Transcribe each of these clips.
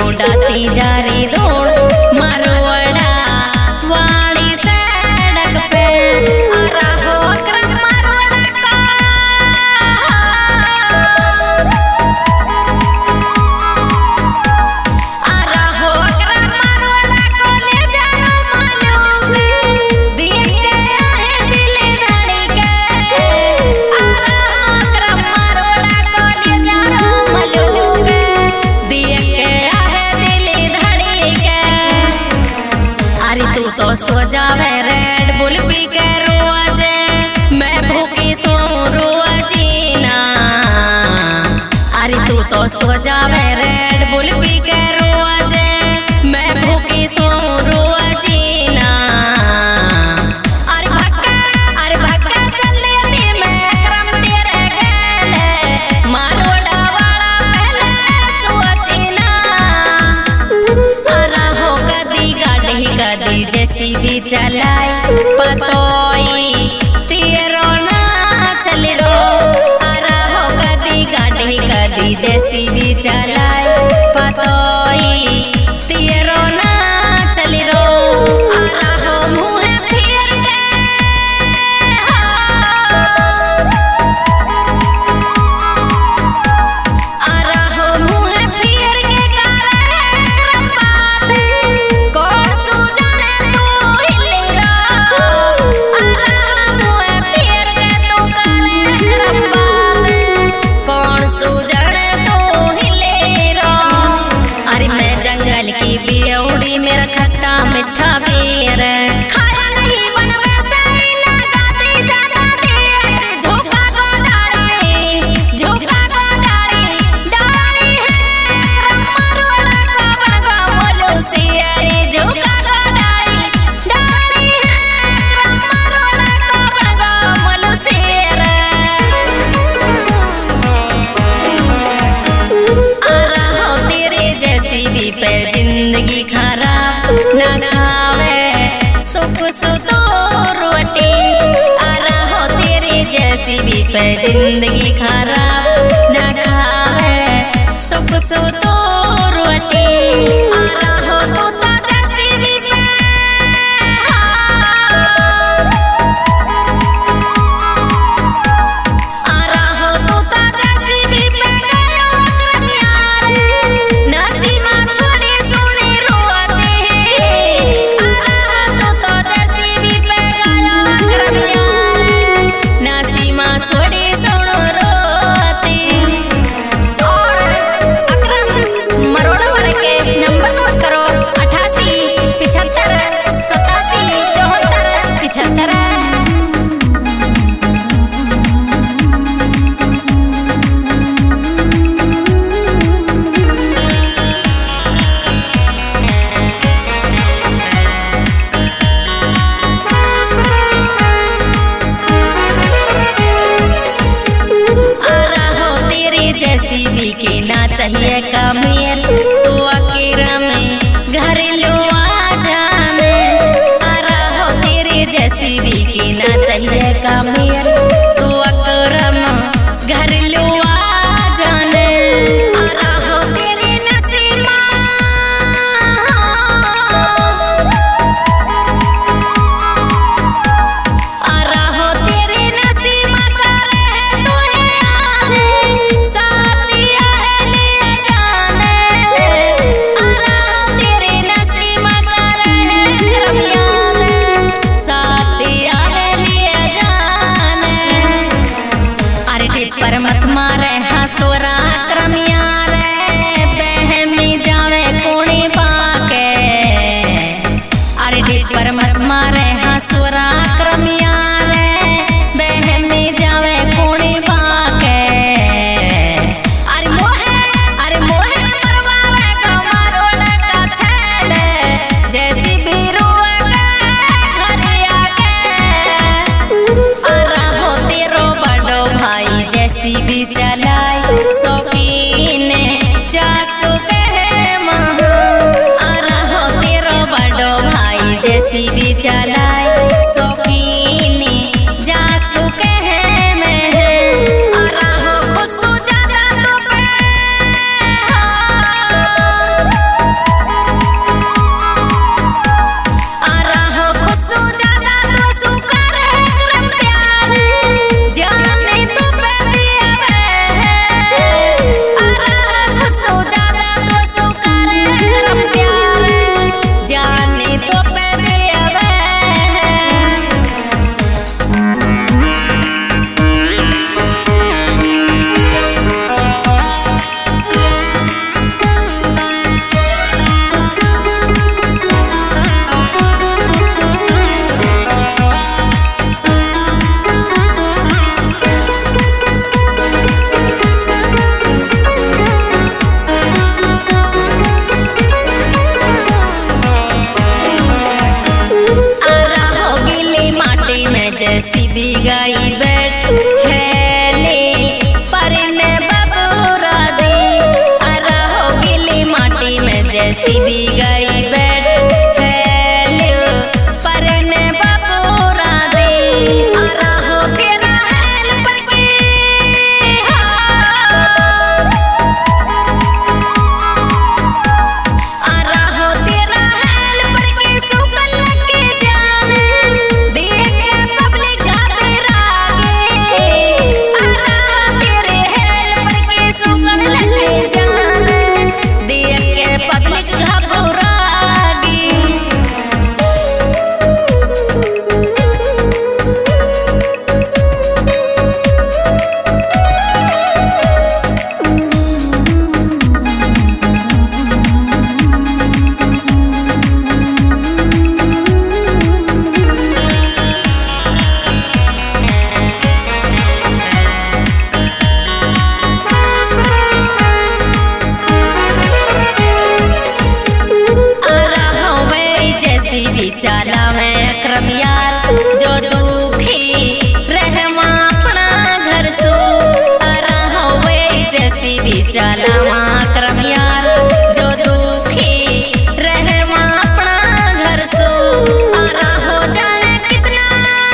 उड़ाती जा रही दौड़ मारवाड़ा वाड़ी सड़क पे आ रहा हो क्रम मारवाड़ा का आ रहा हो क्रम मारवाड़ा को ले जा रो मालूम दिए के है दिल धड़ी के आ रहा हो क्रम मारवाड़ा को ले जा रो मालूम दिए के है दिल धड़ी के। अरे तू तो सो जावे रेड बुल पी के रोज मैं भूखी सो रोजीना। अरे तू तो सो जावे रेड बुल पी के रोज मैं भूखी सो रोजीना। अरे भक्का चल दी मैं क्रम तेरे गेले मारोड़ा वाला पहले सोचीना। अरा हो कदी गाड़ी कदी जैसी भी चलाई पतोई तेरो ना चल रो। अरा हो कदी गाड़ी कदी जैसी भी चलाई पतोई तेरो ना चल रो। अरा हो मुँह फेर के अरा हो मुँह फेर के करे क्रम बात कौन सूझने तू हिली रो। अरा हो मुँह फेर के तू करे क्रम बात कौन सूझने तू हिली रो। अरे मैं जंगल की बियौड़ी मेरा खट्टा मिठा बेर खाया नहीं बन वैसे ही ना गाती जाना दे झोंका को डाली डाली है क्रम मारवाड़ा का बनगा बोलो से। अरे झोंका को डाली है क्रम मारवाड़ा का बनगा बोलो से। आ रहा हो तेरे जैसी भी पे जिंदगी खराब ना खावे सुख सुतो रोटी। आ रहा हो तेरे जैसी भी पे जिंदगी खराब ना खावे सुख सुतो रोटी। आ रहा हो तू तो जैसी भी पे आ रहा हो तू तो जैसी भी पे गयो क्रम यार नसीमा छोड़ी सुनी रोते। आ रहा तू तो जैसी भी पे गयो क्रम यार नसीमा छोड़ी सुनो रोते। और अक्रम मरोड़ा वाले के नंबर नोट करो 88 75 87 74 75। आ रहा हो तेरे जैसी भी के ना चाहिए कमेल तो अकेरा में घर लो आ जाने। आ रहा हो तेरे जैसी भी के ना चाहिए कमेल तो अकेरा में घर लो आ जाने। आ रहा हो तेरे नसीमा आ रहा हो तेरे नसीमा करे है तुहे याद साथिया है ले जाने। आ रहा हो तेरे नसीमा करे है क्रम याद साथिया है ले जाने। अरे टिप पर मत मारे हसोरा क्रम यार बहमी जावे कोणी पाके। अरे टिप पर मत मारे हसोरा क्रम यार बहमी जावे कोणी पाके। अरे मोहे मरवावे का मारोड़ा का छेले जैसी भी रोए घर आके। आ रहा हो तेरो बड़ो भाई जैसी भी चलाई शौकीन जासू कहे महा। आ रहा हो तेरो बड़ो भाई जैसी भी चलाई शौकीन जासू कहे में। आ रहा हो खुद सो जा तो पे जैसी भी गई बैठ हेलो परने बाबूरा दे आ रहा तेरा हेल पर के आ रहा तेरा हेल पर के सुकल के जान देख के पब्लिक घबरा गे आ रहा तेरे हेल पर के सुकल के जान देख के पब्लिक घबरा गे। चाला में अकरम यार जो दुखी रहमा अपना घर सो आ रहा वे जैसी भी चाला में अकरम यार जो दुखी रहमा अपना घर सो आ रहा जाने कितना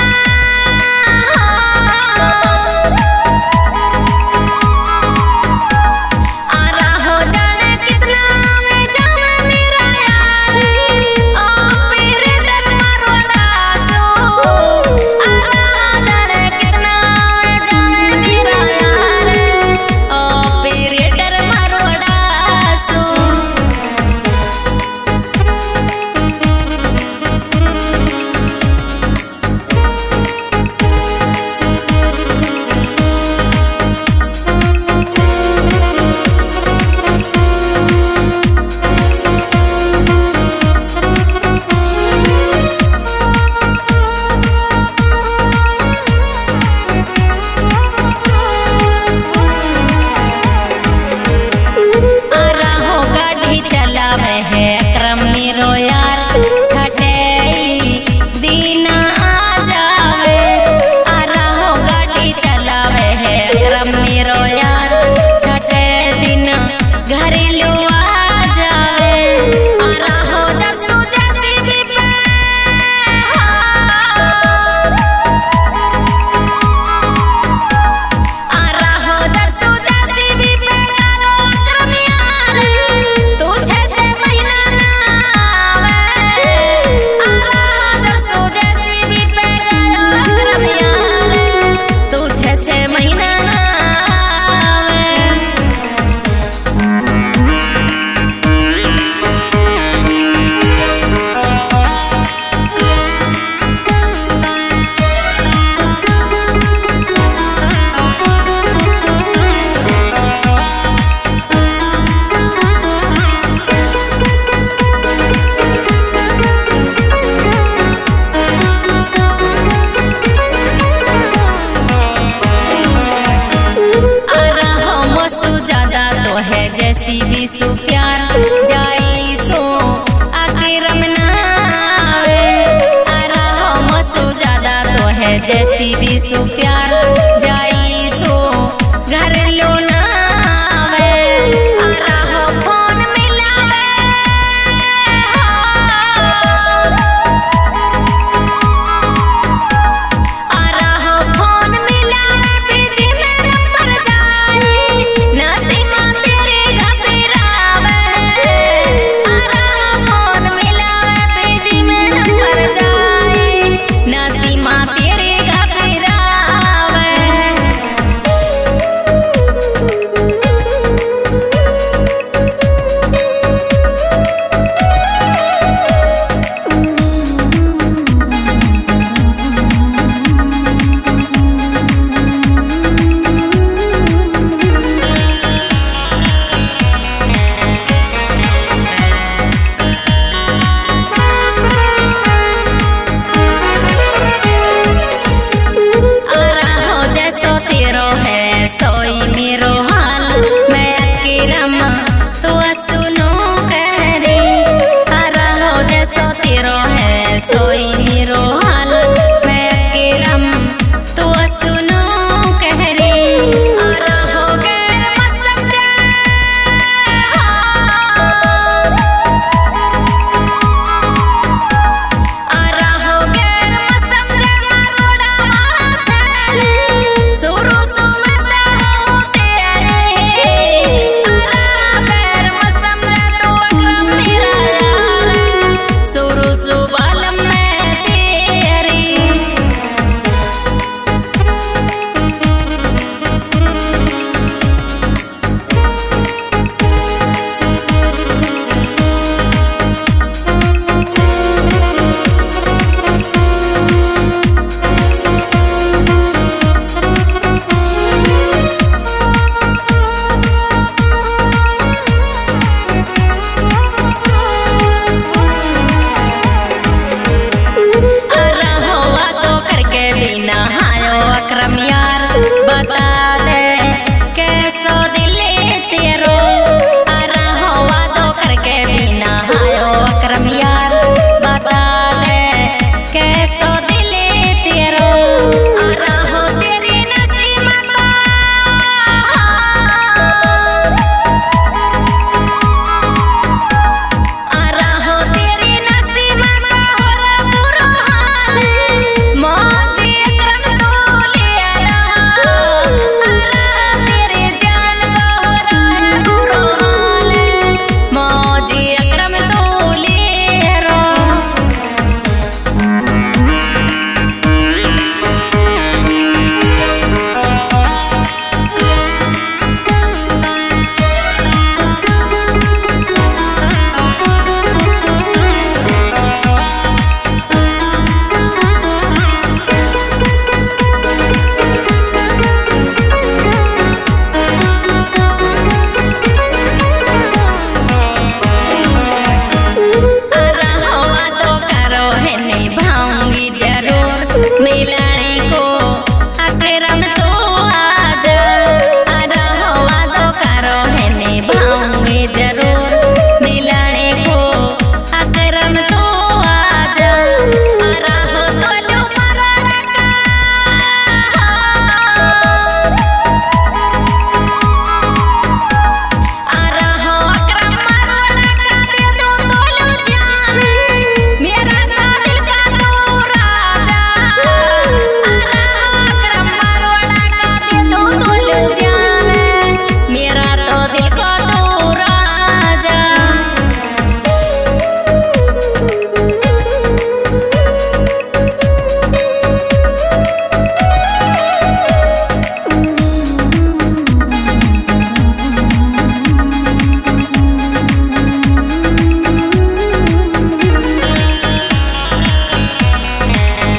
आ रहा जाने कितना मैं जावे मेरा यार है अकरम मेरो यार छठे दीना आ जावे आ रहा गाड़ी चलावे है अकरम मेरो यार छठे दिन घरेलू आ जावे आ रहा जब सोचा सीधी पे आ रहा जब सोचा सीधी पे गालो अकरम यार तू है जैसी भी सो प्यार जाई सो अकरम नावे आ रहा मसो ज्यादा तो है जैसी भी सो प्यार जाई सो घर लो नावे आ रहा फोन मिलावे आ रहा फोन मिलावे बीजी में नंबर जाई नसीमा नसीमा तेरे घबरावे सोई मेरो हाल मैं अकरम तो सुनो कह रे आ रहा जैसो तेरो है सोई